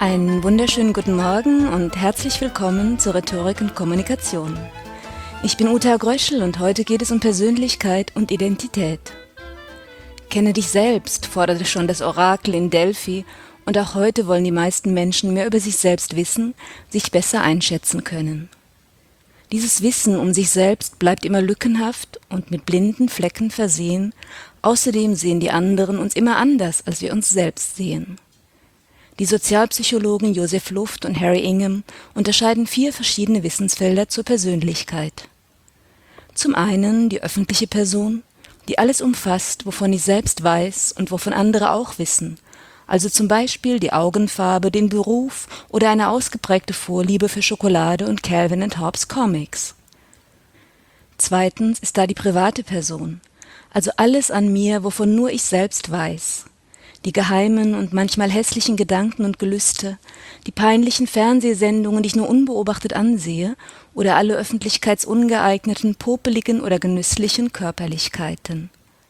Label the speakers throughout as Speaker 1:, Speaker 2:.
Speaker 1: Einen wunderschönen guten Morgen und herzlich willkommen zur Rhetorik und Kommunikation. Ich bin Uta Gröschel und heute geht es um Persönlichkeit und Identität. Kenne dich selbst, forderte schon das Orakel in Delphi, und auch heute wollen die meisten Menschen mehr über sich selbst wissen, sich besser einschätzen können. Dieses Wissen um sich selbst bleibt immer lückenhaft und mit blinden Flecken versehen, außerdem sehen die anderen uns immer anders, als wir uns selbst sehen. Die Sozialpsychologen Joseph Luft und Harry Ingham unterscheiden 4 verschiedene Wissensfelder zur Persönlichkeit. Zum einen die öffentliche Person, die alles umfasst, wovon ich selbst weiß und wovon andere auch wissen, also zum Beispiel die Augenfarbe, den Beruf oder eine ausgeprägte Vorliebe für Schokolade und Calvin & Hobbes Comics. Zweitens ist da die private Person, also alles an mir, wovon nur ich selbst weiß. Die geheimen und manchmal hässlichen Gedanken und Gelüste, die peinlichen Fernsehsendungen, die ich nur unbeobachtet ansehe, oder alle öffentlichkeitsungeeigneten, popeligen oder genüsslichen Körperlichkeiten.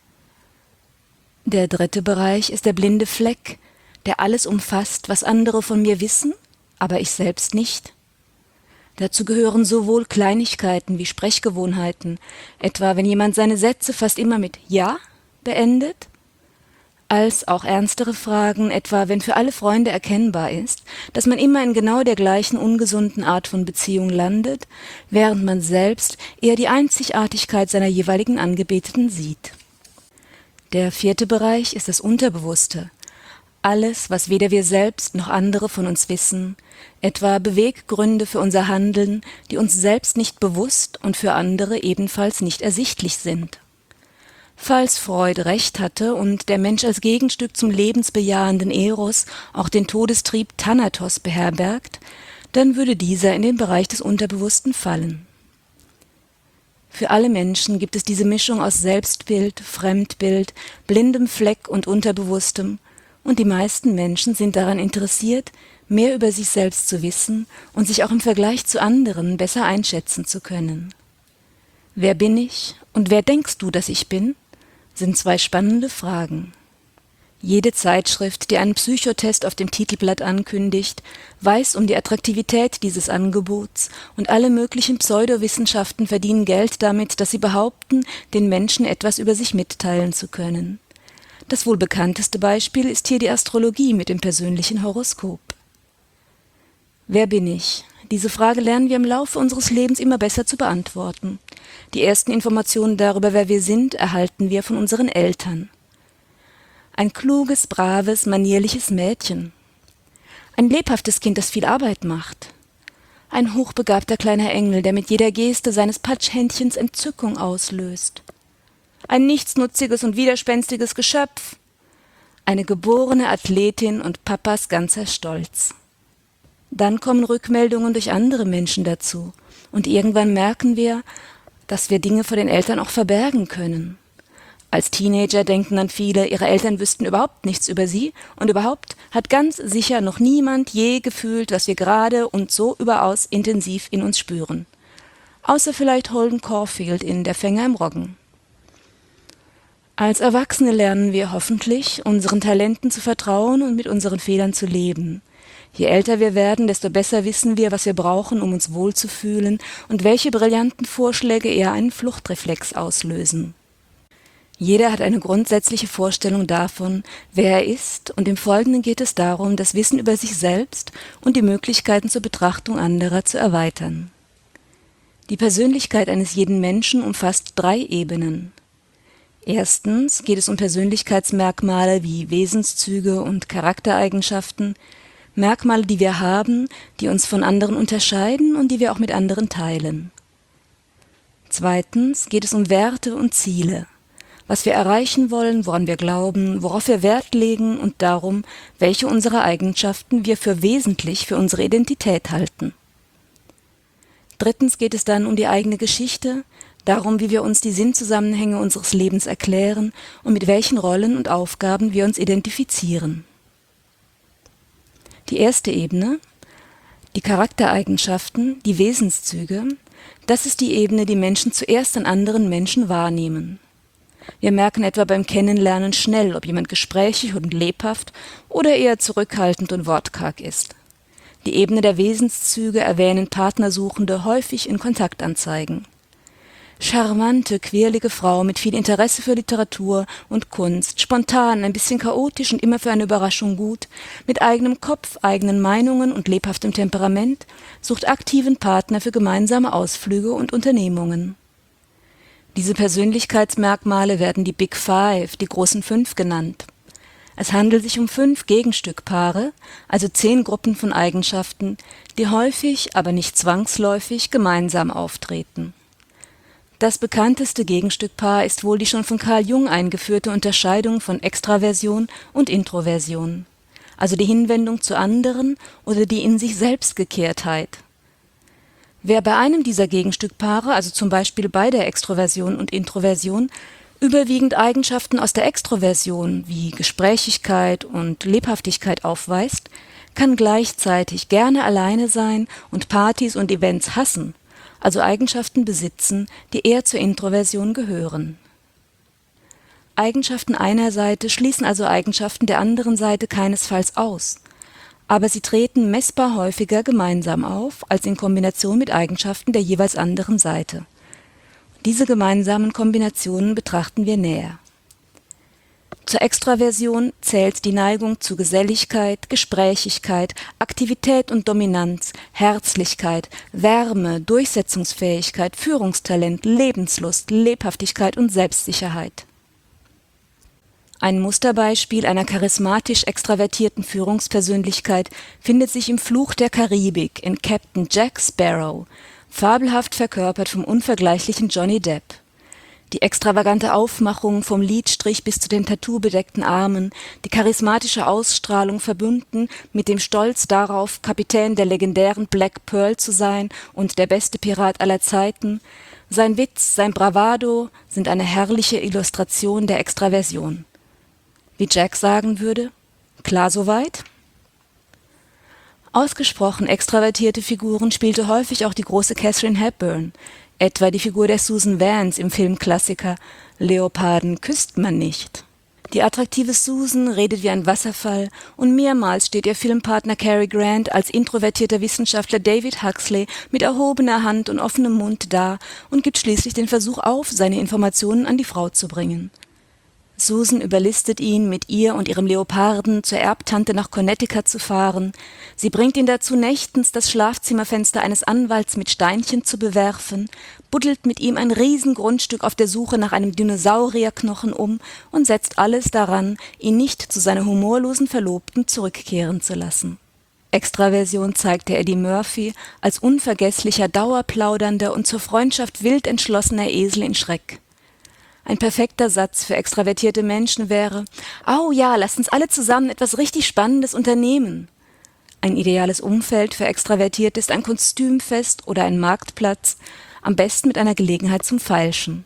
Speaker 1: Der dritte Bereich ist der blinde Fleck, der alles umfasst, was andere von mir wissen, aber ich selbst nicht. Dazu gehören sowohl Kleinigkeiten wie Sprechgewohnheiten, etwa wenn jemand seine Sätze fast immer mit »ja« beendet, als auch ernstere Fragen, etwa wenn für alle Freunde erkennbar ist, dass man immer in genau der gleichen ungesunden Art von Beziehung landet, während man selbst eher die Einzigartigkeit seiner jeweiligen Angebeteten sieht. Der vierte Bereich ist das Unterbewusste. Alles, was weder wir selbst noch andere von uns wissen, etwa Beweggründe für unser Handeln, die uns selbst nicht bewusst und für andere ebenfalls nicht ersichtlich sind. Falls Freud recht hatte und der Mensch als Gegenstück zum lebensbejahenden Eros auch den Todestrieb Thanatos beherbergt, dann würde dieser in den Bereich des Unterbewussten fallen. Für alle Menschen gibt es diese Mischung aus Selbstbild, Fremdbild, blindem Fleck und Unterbewusstem, und die meisten Menschen sind daran interessiert, mehr über sich selbst zu wissen und sich auch im Vergleich zu anderen besser einschätzen zu können. Wer bin ich und wer denkst du, dass ich bin? Sind 2 spannende Fragen. Jede Zeitschrift, die einen Psychotest auf dem Titelblatt ankündigt, weiß um die Attraktivität dieses Angebots, und alle möglichen Pseudowissenschaften verdienen Geld damit, dass sie behaupten, den Menschen etwas über sich mitteilen zu können. Das wohl bekannteste Beispiel ist hier die Astrologie mit dem persönlichen Horoskop. Wer bin ich? Diese Frage lernen wir im Laufe unseres Lebens immer besser zu beantworten. Die ersten Informationen darüber, wer wir sind, erhalten wir von unseren Eltern. Ein kluges, braves, manierliches Mädchen. Ein lebhaftes Kind, das viel Arbeit macht. Ein hochbegabter kleiner Engel, der mit jeder Geste seines Patschhändchens Entzückung auslöst. Ein nichtsnutziges und widerspenstiges Geschöpf. Eine geborene Athletin und Papas ganzer Stolz. Dann kommen Rückmeldungen durch andere Menschen dazu, und irgendwann merken wir, dass wir Dinge vor den Eltern auch verbergen können. Als Teenager denken dann viele, ihre Eltern wüssten überhaupt nichts über sie, und überhaupt hat ganz sicher noch niemand je gefühlt, was wir gerade und so überaus intensiv in uns spüren. Außer vielleicht Holden Caulfield in Der Fänger im Roggen. Als Erwachsene lernen wir hoffentlich, unseren Talenten zu vertrauen und mit unseren Fehlern zu leben. Je älter wir werden, desto besser wissen wir, was wir brauchen, um uns wohlzufühlen, und welche brillanten Vorschläge eher einen Fluchtreflex auslösen. Jeder hat eine grundsätzliche Vorstellung davon, wer er ist, und im Folgenden geht es darum, das Wissen über sich selbst und die Möglichkeiten zur Betrachtung anderer zu erweitern. Die Persönlichkeit eines jeden Menschen umfasst 3 Ebenen. Erstens geht es um Persönlichkeitsmerkmale wie Wesenszüge und Charaktereigenschaften, Merkmale, die wir haben, die uns von anderen unterscheiden und die wir auch mit anderen teilen. Zweitens geht es um Werte und Ziele, was wir erreichen wollen, woran wir glauben, worauf wir Wert legen und darum, welche unserer Eigenschaften wir für wesentlich für unsere Identität halten. Drittens geht es dann um die eigene Geschichte, darum, wie wir uns die Sinnzusammenhänge unseres Lebens erklären und mit welchen Rollen und Aufgaben wir uns identifizieren. Die erste Ebene, die Charaktereigenschaften, die Wesenszüge, das ist die Ebene, die Menschen zuerst an anderen Menschen wahrnehmen. Wir merken etwa beim Kennenlernen schnell, ob jemand gesprächig und lebhaft oder eher zurückhaltend und wortkarg ist. Die Ebene der Wesenszüge erwähnen Partnersuchende häufig in Kontaktanzeigen. Charmante, quirlige Frau mit viel Interesse für Literatur und Kunst, spontan, ein bisschen chaotisch und immer für eine Überraschung gut, mit eigenem Kopf, eigenen Meinungen und lebhaftem Temperament, sucht aktiven Partner für gemeinsame Ausflüge und Unternehmungen. Diese Persönlichkeitsmerkmale werden die Big Five, die großen 5 genannt. Es handelt sich um 5 Gegenstückpaare, also 10 Gruppen von Eigenschaften, die häufig, aber nicht zwangsläufig gemeinsam auftreten. Das bekannteste Gegenstückpaar ist wohl die schon von Carl Jung eingeführte Unterscheidung von Extraversion und Introversion, also die Hinwendung zu anderen oder die In-sich-selbst-Gekehrtheit. Wer bei einem dieser Gegenstückpaare, also zum Beispiel bei der Extroversion und Introversion, überwiegend Eigenschaften aus der Extroversion wie Gesprächigkeit und Lebhaftigkeit aufweist, kann gleichzeitig gerne alleine sein und Partys und Events hassen, also Eigenschaften besitzen, die eher zur Introversion gehören. Eigenschaften einer Seite schließen also Eigenschaften der anderen Seite keinesfalls aus, aber sie treten messbar häufiger gemeinsam auf als in Kombination mit Eigenschaften der jeweils anderen Seite. Diese gemeinsamen Kombinationen betrachten wir näher. Zur Extraversion zählt die Neigung zu Geselligkeit, Gesprächigkeit, Aktivität und Dominanz, Herzlichkeit, Wärme, Durchsetzungsfähigkeit, Führungstalent, Lebenslust, Lebhaftigkeit und Selbstsicherheit. Ein Musterbeispiel einer charismatisch extravertierten Führungspersönlichkeit findet sich im Fluch der Karibik in Captain Jack Sparrow, fabelhaft verkörpert vom unvergleichlichen Johnny Depp. Die extravagante Aufmachung vom Lidstrich bis zu den tattoobedeckten Armen, die charismatische Ausstrahlung verbunden mit dem Stolz darauf, Kapitän der legendären Black Pearl zu sein und der beste Pirat aller Zeiten, sein Witz, sein Bravado sind eine herrliche Illustration der Extraversion. Wie Jack sagen würde, klar soweit? Ausgesprochen extravertierte Figuren spielte häufig auch die große Katharine Hepburn, etwa die Figur der Susan Vance im Filmklassiker »Leoparden küsst man nicht«. Die attraktive Susan redet wie ein Wasserfall und mehrmals steht ihr Filmpartner Cary Grant als introvertierter Wissenschaftler David Huxley mit erhobener Hand und offenem Mund da und gibt schließlich den Versuch auf, seine Informationen an die Frau zu bringen. Susan überlistet ihn, mit ihr und ihrem Leoparden zur Erbtante nach Connecticut zu fahren. Sie bringt ihn dazu, nächtens das Schlafzimmerfenster eines Anwalts mit Steinchen zu bewerfen, buddelt mit ihm ein Riesengrundstück auf der Suche nach einem Dinosaurierknochen um und setzt alles daran, ihn nicht zu seiner humorlosen Verlobten zurückkehren zu lassen. Extraversion zeigte Eddie Murphy als unvergesslicher, dauerplaudernder und zur Freundschaft wild entschlossener Esel in Schreck. Ein perfekter Satz für extravertierte Menschen wäre: »Au ja, lasst uns alle zusammen etwas richtig Spannendes unternehmen.« Ein ideales Umfeld für Extravertierte ist ein Kostümfest oder ein Marktplatz, am besten mit einer Gelegenheit zum Feilschen.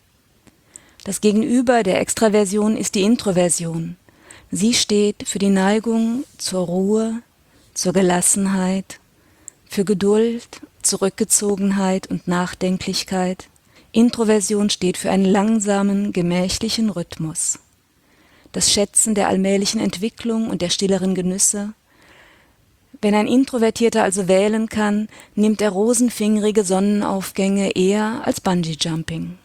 Speaker 1: Das Gegenüber der Extraversion ist die Introversion. Sie steht für die Neigung zur Ruhe, zur Gelassenheit, für Geduld, Zurückgezogenheit und Nachdenklichkeit. Introversion steht für einen langsamen, gemächlichen Rhythmus. Das Schätzen der allmählichen Entwicklung und der stilleren Genüsse. Wenn ein Introvertierter also wählen kann, nimmt er rosenfingerige Sonnenaufgänge eher als Bungee-Jumping.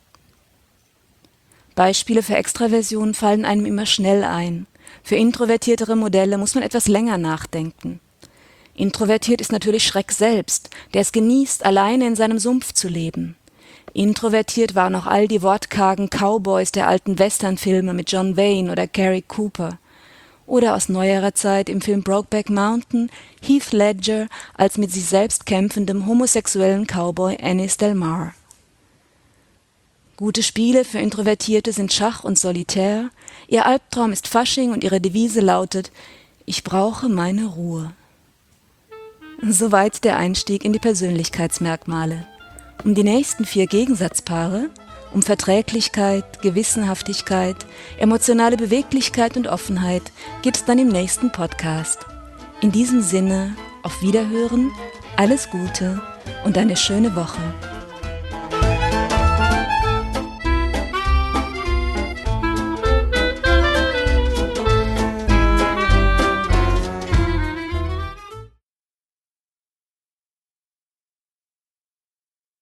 Speaker 1: Beispiele für Extraversion fallen einem immer schnell ein. Für introvertiertere Modelle muss man etwas länger nachdenken. Introvertiert ist natürlich Schreck selbst, der es genießt, alleine in seinem Sumpf zu leben. Introvertiert waren auch all die wortkargen Cowboys der alten Westernfilme mit John Wayne oder Gary Cooper. Oder aus neuerer Zeit im Film Brokeback Mountain Heath Ledger als mit sich selbst kämpfendem homosexuellen Cowboy Ennis Del Mar. Gute Spiele für Introvertierte sind Schach und Solitär. Ihr Albtraum ist Fasching und ihre Devise lautet: Ich brauche meine Ruhe. Soweit der Einstieg in die Persönlichkeitsmerkmale. Um die nächsten 4 Gegensatzpaare, um Verträglichkeit, Gewissenhaftigkeit, emotionale Beweglichkeit und Offenheit, geht es dann im nächsten Podcast. In diesem Sinne, auf Wiederhören, alles Gute und eine schöne Woche.